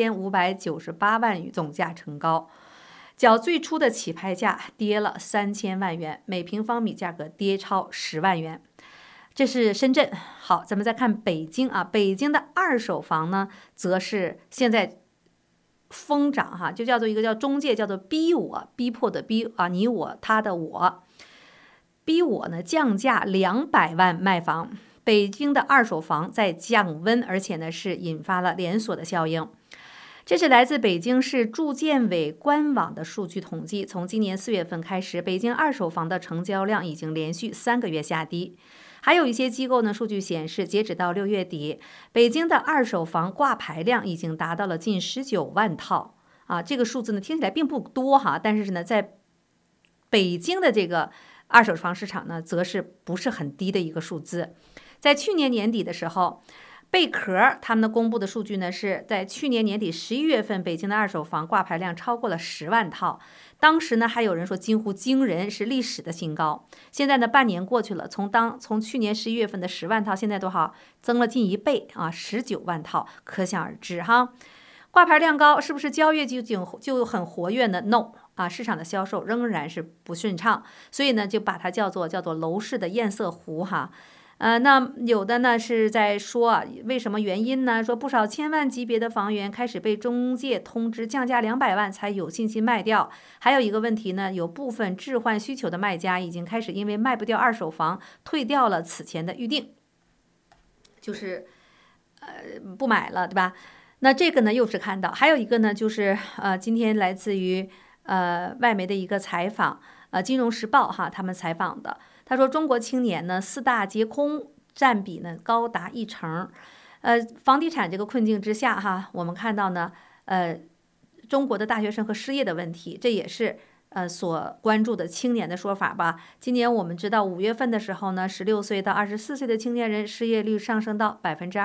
7598万总价成高。较最初的起拍价跌了3000万元，每平方米价格跌超10万元。这是深圳。好，咱们再看北京北京的二手房呢，则是现在疯涨就叫做一个叫中介叫做逼迫的逼你我他的我，逼我呢降价200万卖房。北京的二手房在降温，而且呢是引发了连锁的效应。这是来自北京市住建委官网的数据统计，从今年4月份开始，北京二手房的成交量已经连续3个月下低。还有一些机构呢，数据显示，截止到6月底，北京的二手房挂牌量已经达到了近19万套这个数字呢听起来并不多但是呢，在北京的这个二手房市场呢，则是不是很低的一个数字。在去年年底的时候，贝壳他们公布的数据呢，是在去年年底11月份，北京的二手房挂牌量超过了10万套。当时呢，还有人说近乎惊人，是历史的新高。现在呢，半年过去了，从去年11月份的10万套，现在多少？增了近1倍19万套，可想而知挂牌量高，是不是交易就很活跃呢 ？No 市场的销售仍然是不顺畅，所以呢，就把它叫做楼市的堰塞湖那有的呢是在说为什么原因呢？说不少千万级别的房源开始被中介通知降价200万才有信心卖掉。还有一个问题呢，有部分置换需求的卖家已经开始因为卖不掉二手房，退掉了此前的预定，就是不买了，对吧？那这个呢又是看到，还有一个呢就是今天来自于外媒的一个采访，金融时报他们采访的。他说，中国青年呢4大皆空占比呢高达10%。房地产这个困境之下我们看到呢中国的大学生和失业的问题，这也是所关注的青年的说法吧。今年我们知道5月份的时候呢，16岁到24岁的青年人失业率上升到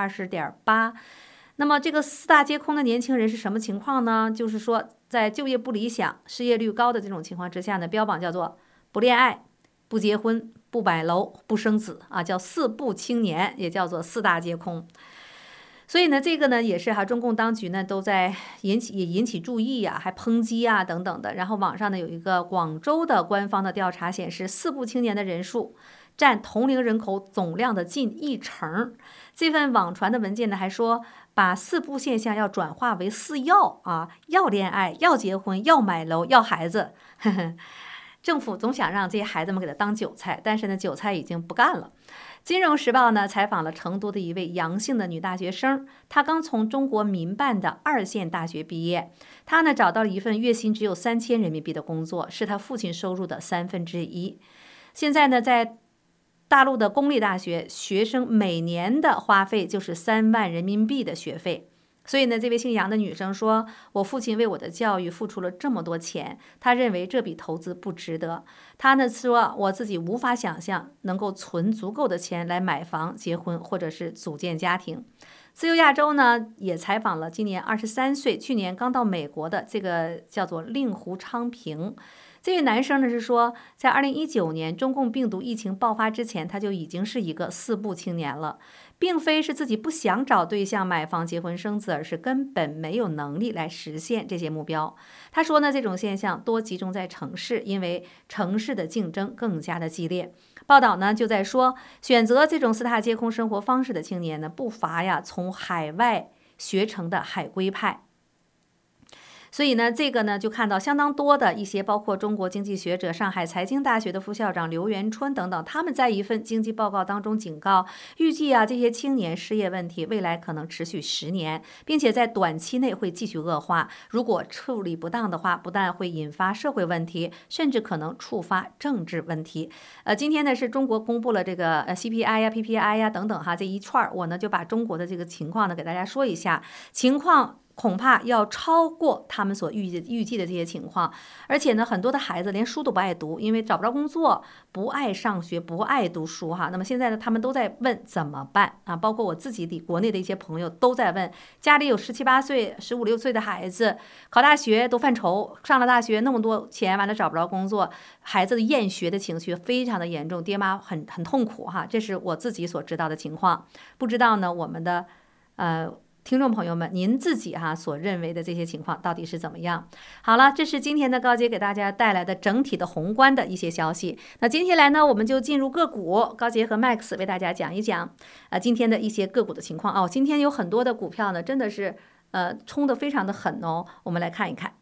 20.8%。那么这个4大皆空的年轻人是什么情况呢？就是说在就业不理想、失业率高的这种情况之下呢，标榜叫做不恋爱、不结婚、不买楼、不生子啊，叫4不青年，也叫做4大皆空。所以呢，这个呢也是中共当局呢都在引起注意啊，还抨击啊等等的。然后网上呢有一个广州的官方的调查显示，4不青年的人数占同龄人口总量的近1成。这份网传的文件呢还说，把4不现象要转化为4要啊，要恋爱，要结婚，要买楼，要孩子。政府总想让这些孩子们给他当韭菜，但是呢，韭菜已经不干了。金融时报呢采访了成都的一位杨姓的女大学生，她刚从中国民办的2线大学毕业，她呢找到了一份月薪只有3000人民币的工作，是她父亲收入的1/3。现在呢，在大陆的公立大学，学生每年的花费就是3万人民币的学费。所以呢，这位姓杨的女生说，我父亲为我的教育付出了这么多钱，他认为这笔投资不值得。他呢说，我自己无法想象能够存足够的钱来买房、结婚或者是组建家庭。自由亚洲呢也采访了今年23岁、去年刚到美国的这个叫做令狐昌平。这位男生呢是说，在2019年中共病毒疫情爆发之前，他就已经是一个4不青年了，并非是自己不想找对象、买房、结婚生子，而是根本没有能力来实现这些目标。他说呢，这种现象多集中在城市，因为城市的竞争更加的激烈。报道呢就在说，选择这种4大皆空生活方式的青年呢，不乏从海外学成的海归派。所以呢，这个呢就看到相当多的一些，包括中国经济学者、上海财经大学的副校长刘元春等等，他们在一份经济报告当中警告，预计这些青年失业问题未来可能持续10年，并且在短期内会继续恶化。如果处理不当的话，不但会引发社会问题，甚至可能触发政治问题。今天呢是中国公布了这个CPI PPI 等等这一串，我呢就把中国的这个情况呢给大家说一下。情况恐怕要超过他们所预计的这些情况，而且呢，很多的孩子连书都不爱读，因为找不着工作，不爱上学，不爱读书那么现在呢，他们都在问怎么办啊？包括我自己的国内的一些朋友都在问，家里有17、18岁、15、16岁的孩子，考大学都犯愁，上了大学那么多钱，完了找不着工作，孩子的厌学的情绪非常的严重，爹妈很痛苦这是我自己所知道的情况。不知道呢，我们的听众朋友们，您自己所认为的这些情况到底是怎么样？好了，这是今天的高杰给大家带来的整体的宏观的一些消息。那接下来呢，我们就进入个股，高杰和 Max 为大家讲一讲今天的一些个股的情况今天有很多的股票呢，真的是冲得非常的狠我们来看一看。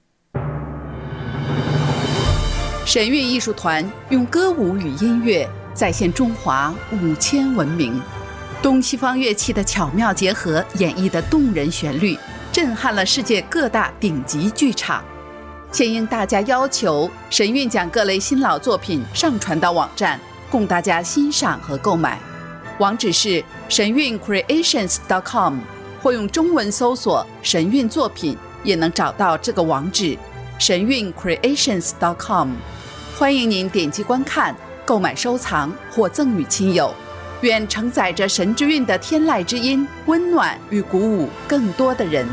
神韵艺术团用歌舞与音乐再现中华5000文明。东西方乐器的巧妙结合，演绎的动人旋律，震撼了世界各大顶级剧场。现应大家要求，神韵将各类新老作品上传到网站，供大家欣赏和购买。网址是神韵 creations.com， 或用中文搜索神韵作品，也能找到这个网址神韵 creations.com。 欢迎您点击观看、购买、收藏或赠与亲友。愿承载着神之韵的天籁之音，温暖与鼓舞更多的人。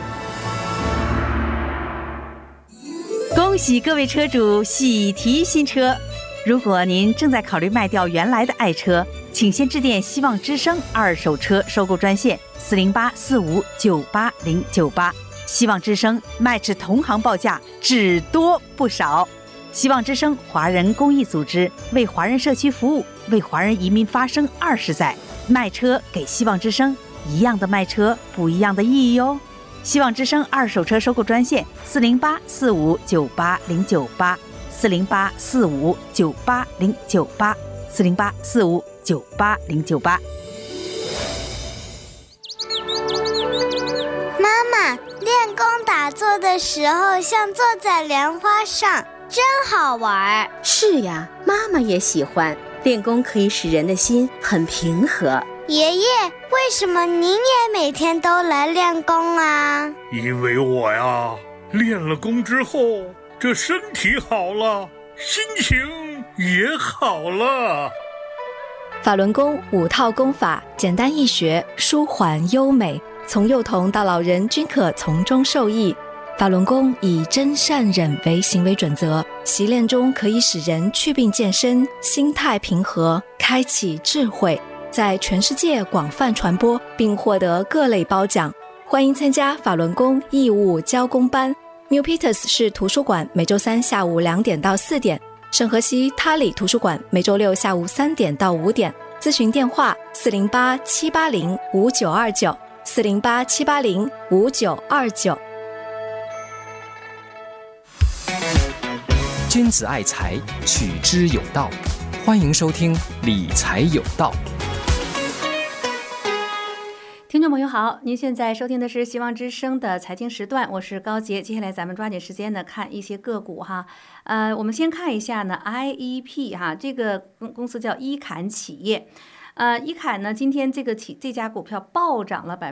恭喜各位车主喜提新车！如果您正在考虑卖掉原来的爱车，请先致电希望之声二手车收购专线40845980098。希望之声卖至同行报价，只多不少。希望之声华人公益组织为华人社区服务，为华人移民发声20载，卖车给希望之声，一样的卖车，不一样的意义哦。希望之声二手车收购专线40845980098 40845980098 40845980098。 妈妈，练功打坐的时候像坐在莲花上，真好玩。 是呀，妈妈也喜欢。练功可以使人的心很平和。 爷爷，为什么您也每天都来练功啊？ 因为我呀，练了功之后这身体好了，心情也好了。 法轮功5套功法，简单易学，舒缓优美，从幼童到老人均可从中受益。法轮功以真善忍为行为准则，习练中可以使人祛病健身，心态平和，开启智慧，在全世界广泛传播，并获得各类褒奖。欢迎参加法轮功义务教功班。New Peters 市图书馆每周三下午2点到4点，圣荷西他里图书馆每周六下午3点到5点。咨询电话408-780-5929，408-780-5929。 君子爱财，取之有道。欢迎收听理财有道。 听众朋友好，您现在收听的是希望之声的财经时段，我是高杰。接下来咱们抓紧时间呢，看一些个股哈。我们先看一下呢 IEP 哈，这个公司叫伊坎企业。伊坎呢，今天这家股票暴涨了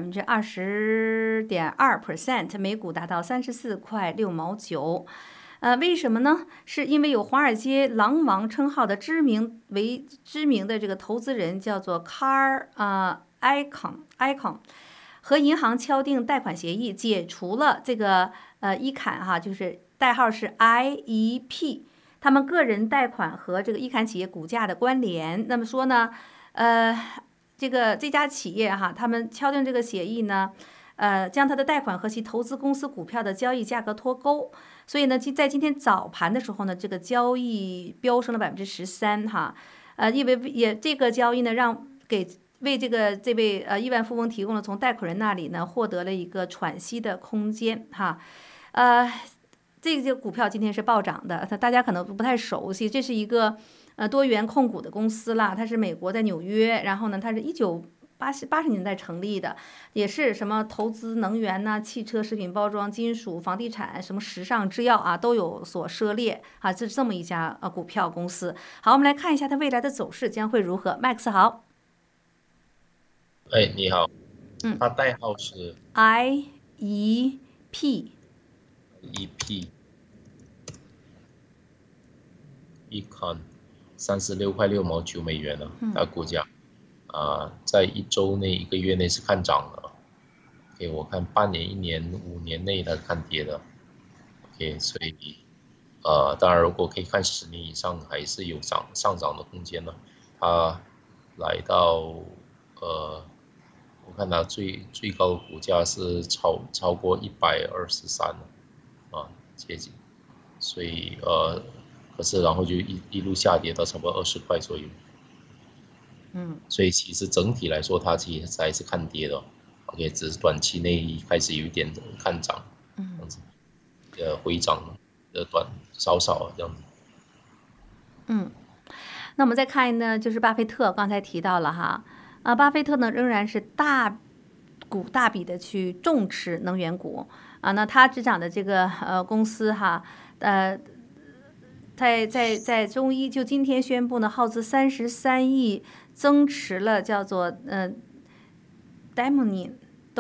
20.2%，每股达到34块6毛9。为什么呢？是因为有华尔街狼王称号的知名的这个投资人叫做 Icon 和银行敲定贷款协议，解除了这个伊坎哈，就是代号是 IEP， 他们个人贷款和这个伊坎企业股价的关联。那么说呢，这家企业哈，他们敲定这个协议呢，将他的贷款和其投资公司股票的交易价格脱钩，所以呢，在今天早盘的时候呢，这个交易飙升了13%哈，因为这个交易呢，为这位亿万富翁提供了从贷款人那里呢获得了一个喘息的空间哈，这个股票今天是暴涨的，大家可能不太熟悉，这是一个多元控股的公司啦，它是美国在纽约，然后呢，它是1980年代成立的，也是什么投资能源呐、汽车、食品包装、金属、房地产、什么时尚制药啊都有所涉猎啊，这是这么一家股票公司。好，我们来看一下它未来的走势将会如何。Max 好。 哎，你好。它代号是 IEP。 Econ 36块6毛9美元了，它股价在1周内1个月内是看涨的。OK， 我看半年、1年、5年内它是看跌的。OK， 所以当然如果可以看10年以上，还是有上涨的空间呢。它来到我看它最高的股价是超过123了，接近，所以可是然后就一路下跌到差不多20块左右。所以其实整体来说，它其实还是看跌的。OK， 只是短期内开始有一点看涨，这样子，回涨的少这样子。 那我们再看呢，就是巴菲特刚才提到了哈，巴菲特呢仍然是大笔的去重持能源股啊。那他执掌的这个公司哈，在周一就今天宣布呢，耗资33亿增持了叫做Dominion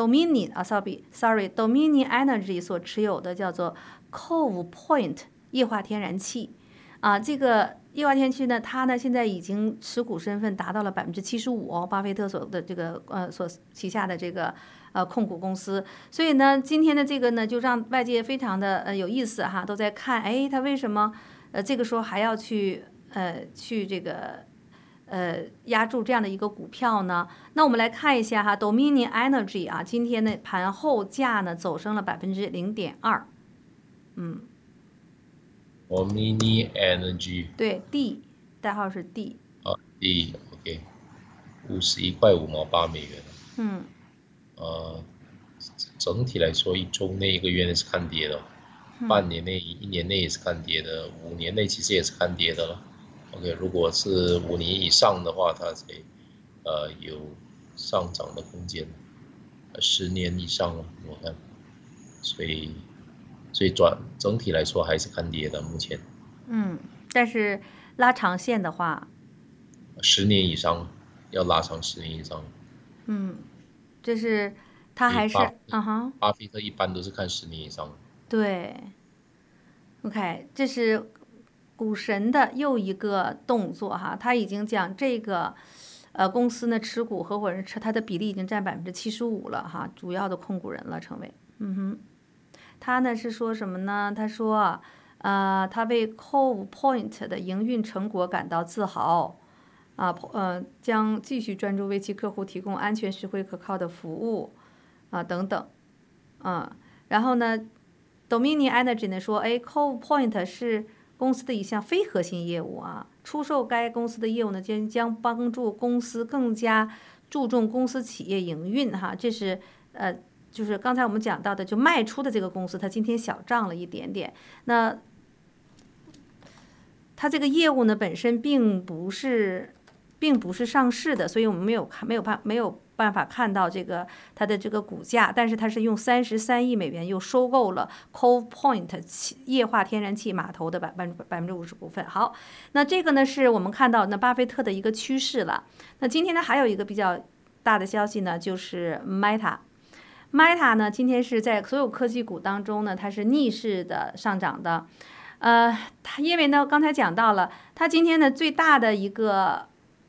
Energy 所持有的叫做 Cove Point 液化天然气这个液化天然气呢，它呢现在已经持股身份达到了75%巴菲特所的这个所旗下的这个控股公司。所以呢，今天的这个呢就让外界非常的有意思哈，都在看它为什么这个时候还要去这个压住这样的一个股票呢？那我们来看一下哈 ，Dominion Energy 今天的盘后价呢走升了0.2%。 Dominion Energy 对 D 代号是 D。 D OK， 51块5毛8美元。整体来说，1周内1个月内是看跌的，半年内1年内也是看跌的，5年内其实也是看跌的了。OK， 如果是5年以上的话，它才有上涨的空间，10年以上了，我看，所以整体来说还是看跌的目前。 但是拉长线的话 ，10年以上要拉长10年以上。 就是它还是巴菲特一般都是看10年以上。 对， OK， 这是股神的又一个动作哈，他已经将这个公司呢持股合伙人他的比例已经占75%了哈，主要的控股人了成为。他呢是说什么呢？他说他为 Cove Point 的营运成果感到自豪将继续专注为其客户提供安全、实惠、可靠的服务等等然后呢，Dominion Energy 呢说，Cove Point 是公司的一项非核心业务出售该公司的业务呢将帮助公司更加注重公司企业营运这是就是刚才我们讲到的，就卖出的这个公司，它今天小涨了一点点。那它这个业务呢本身并不是上市的，所以我们没有办法看到这个它的这个股价，但是它是用33亿美元又收购了 Cove Point 液化天然气码头的50%股份。好，那这个呢是我们看到那巴菲特的一个趋势了。那今天呢还有一个比较大的消息呢，就是 Meta 呢今天是在所有科技股当中呢，它是逆势的上涨的。它因为呢刚才讲到了，它今天的最大的一个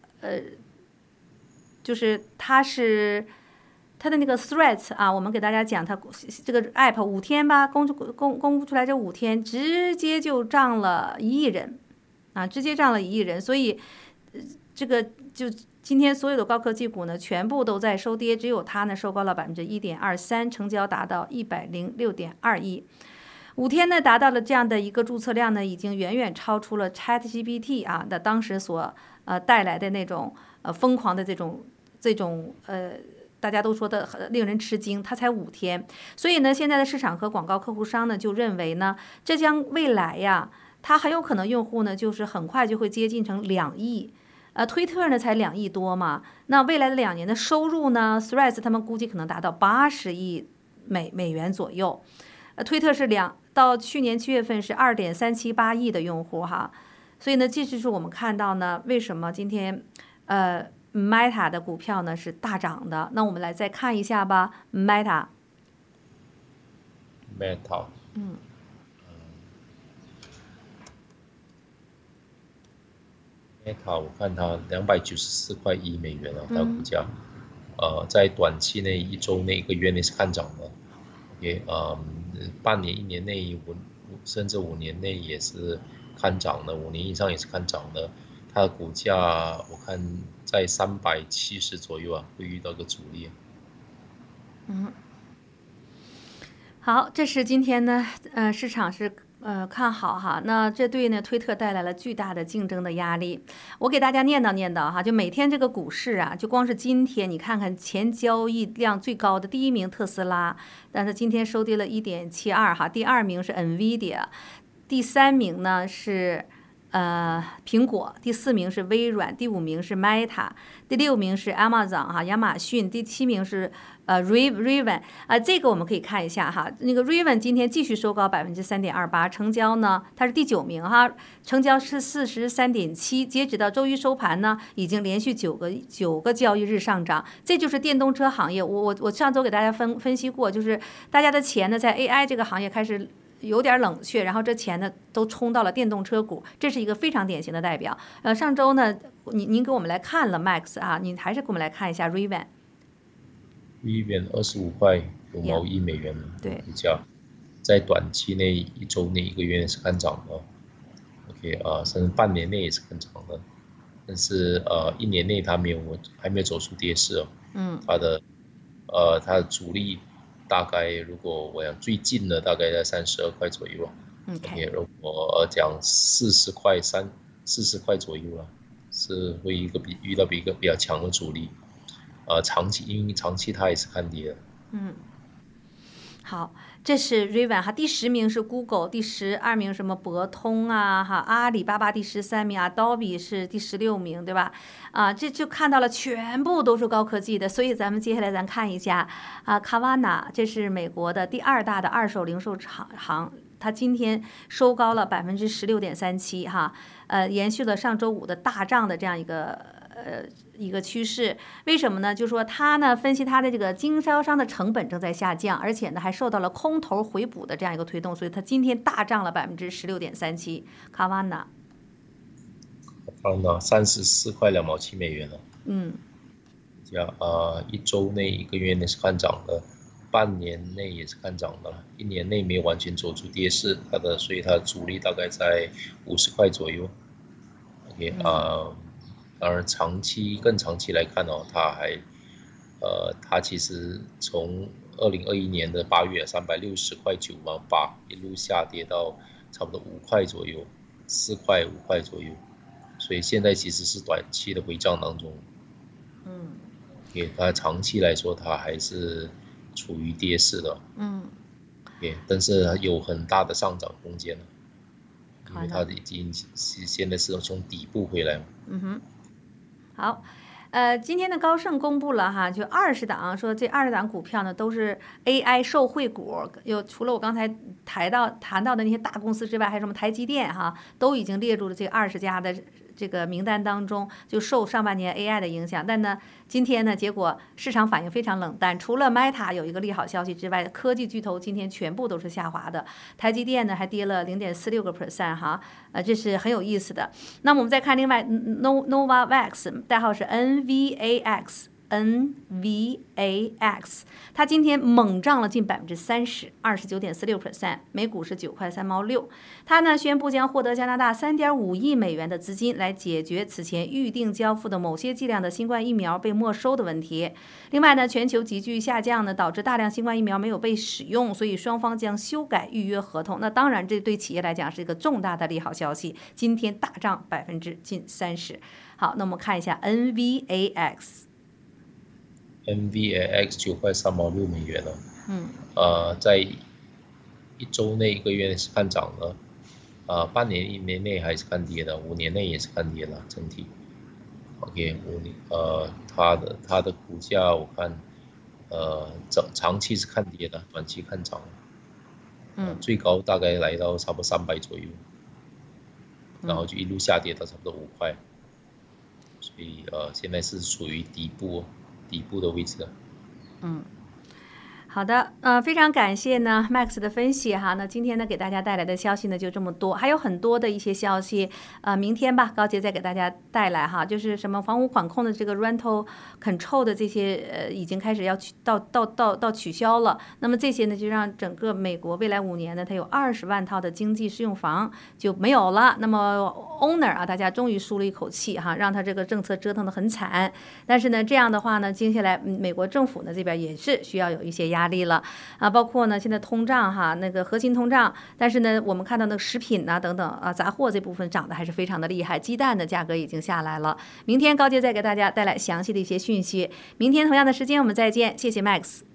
就是它的那个 Threads 我们给大家讲，它这个 app 5天吧，公布出来这5天，直接就涨了1亿人直接涨了1亿人，所以这个就今天所有的高科技股呢全部都在收跌，只有它呢收高了1.23%，成交达到106.2亿。5天呢达到了这样的一个注册量呢，已经远远超出了 ChatGPT 的当时所带来的那种疯狂的这种大家都说的令人吃惊，它才5天。所以呢，现在的市场和广告客户商呢就认为呢，这将未来它很有可能用户呢就是很快就会接近成2亿。推特呢才2亿多嘛，那未来的2年的收入呢 ，Threads 他们估计可能达到80亿美元左右。推特是到去年7月份是2.378亿的用户所以呢，这就是我们看到呢，为什么今天Meta 的股票呢是大涨的。那我们来再看一下吧 ，Meta， Meta 我看它294.1块美元它股价，在短期内1周内1个月内是看涨的，OK，半年1年内甚至5年内也是看涨的，5年以上也是看涨的。它的股价我看在370左右会遇到个阻力。 好，这是今天呢市场是看好那这对呢推特带来了巨大的竞争的压力。我给大家念叨就每天这个股市就光是今天你看看前交易量最高的第1名特斯拉，但是今天收跌了1.72第2名是 NVIDIA， 第3名呢是苹果，第4名是微软，第5名是 Meta， 第6名是 Amazon 亚马逊，第7名是Rivian 这个我们可以看一下那个 Rivian 今天继续收高3.28%，成交呢它是第9名成交是43.7，截止到周一收盘呢已经连续9个交易日上涨。这就是电动车行业，我上周给大家分析过，就是大家的钱呢在 AI 这个行业开始有点冷却，然后这钱呢都冲到了电动车股，这是一个非常典型的代表。上周呢您给我们来看了 Max 您还是给我们来看一下 Rivian 25块9毛1美元的股价，在短期内1周内1个月内是看涨的，OK 甚至半年内也是看涨的，但是1年内它还没有走出跌势它的阻力大概如果我想最近的大概在32块左右，OK， 如果讲40块左右是会遇到一个比较强的阻力，因为长期它也是看跌的。 好，这是 Rivian第10名是 Google， 第12名什么博通阿里巴巴第13名，Adobe 是第16名，对吧？这就看到了全部都是高科技的，所以咱们接下来看一下Carvana， 这是美国的第2大的二手零售行，它今天收高了16.37%，延续了上周5的大涨的这样一一个趋势。为什么呢？就是说他呢分析他的这个经销商的成本正在下降，而且呢还受到了空头回补的这样一个推动，所以他今天大涨了16.37%。卡瓦纳 34块2毛7美元了。一周内1个月内是看涨的，半年内也是看涨的，1年内没有完全走出跌势，所以它的阻力大概在50块左右。OK，当然更长期来看它其实从2021年的8月360块9毛8一路下跌到差不多5块左右，4块5块左右，所以现在其实是短期的回涨当中。它长期来说它还是处于跌势的。但是有很大的上涨空间了，因为它已经现在是从底部回来了。 好。今天的高盛公布了哈，就20档，说这20档股票呢都是 AI 受惠股，除了我刚才谈到的那些大公司之外，还有什么台积电哈，都已经列入了这个20家的这个名单当中，就受上半年 AI 的影响。但呢，今天呢，结果市场反应非常冷淡，除了 Meta 有一个利好消息之外，科技巨头今天全部都是下滑的。台积电呢还跌了0.46%哈，这是很有意思的。那么我们再看另外 Novavax， 代号是 NVAX， 它今天猛涨了近30%， 29.46%， 每股是9块3毛6。它呢宣布将获得加拿大3.5亿美元的资金，来解决此前预定交付的某些剂量的新冠疫苗被没收的问题。另外呢，全球急剧下降呢，导致大量新冠疫苗没有被使用，所以双方将修改预约合同。那当然，这对企业来讲是一个重大的利好消息。今天大涨近30%。好，那我们看一下 NVAX 9块3毛6美元了。在1周内1个月内是看涨的，半年1年内还是看跌的，5年内也是看跌的整体。OK， 它的股价我看长期是看跌的，短期看涨。最高大概来到差不多300左右，然后就一路下跌到差不多5块。所以现在是处于底部的位置。 好的，非常感谢呢 Max 的分析哈。那今天呢给大家带来的消息呢就这么多，还有很多的一些消息，明天吧高杰再给大家带来哈，就是什么房屋管控的这个 rental control 的这些已经开始要取消了。那么这些呢就让整个美国未来5年呢它有20万套的经济适用房就没有了。那么 owner 啊，大家终于舒了一口气哈，让他这个政策折腾得很惨。但是呢这样的话呢，接下来美国政府呢这边也是需要有一些压力了啊，包括呢现在通胀哈，那个核心通胀，但是呢我们看到那个食品啊等等啊杂货这部分涨得还是非常的厉害，鸡蛋的价格已经下来了。明天高杰再给大家带来详细的一些讯息，明天同样的时间我们再见，谢谢 Max。